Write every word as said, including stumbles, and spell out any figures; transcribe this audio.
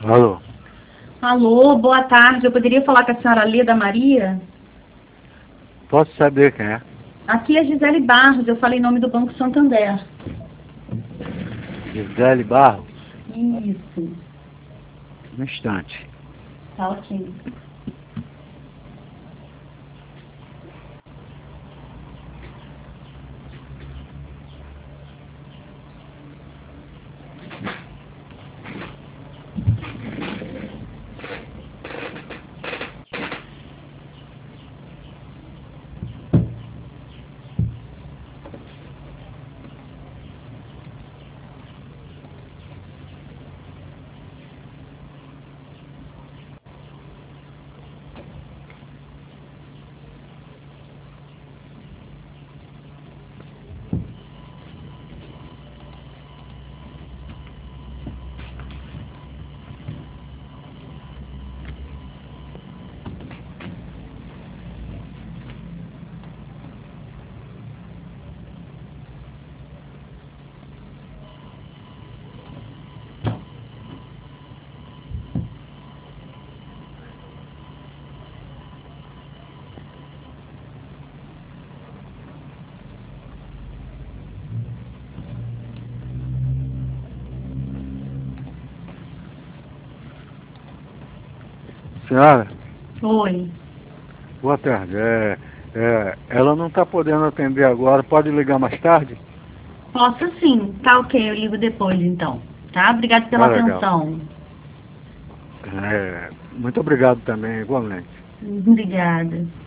Alô? Alô, boa tarde. Eu poderia falar com a senhora Leda Maria? Posso saber quem é? Aqui é Gisele Barros, eu falei em nome do Banco Santander. Gisele Barros? Isso. Um instante. Tá ok. Senhora, Oi. boa tarde. É, é, ela não está podendo atender agora. Pode ligar mais tarde? Posso sim. Tá ok, eu ligo depois então. Tá? Obrigada pela Tá legal. atenção. É, muito obrigado também, igualmente. Obrigada.